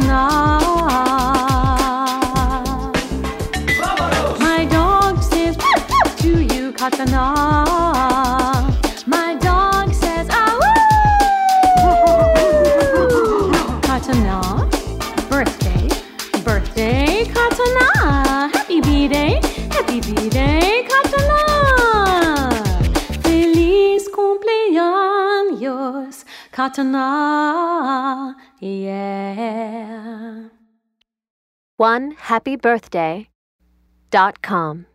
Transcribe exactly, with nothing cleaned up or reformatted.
Katana. My dog says to you, Katana. My dog says, ah, woo! Katana, birthday, birthday, Katana. Happy B-Day, happy B-Day, Katana. Feliz cumpleaños, Katana, yeah. one happy birthday dot com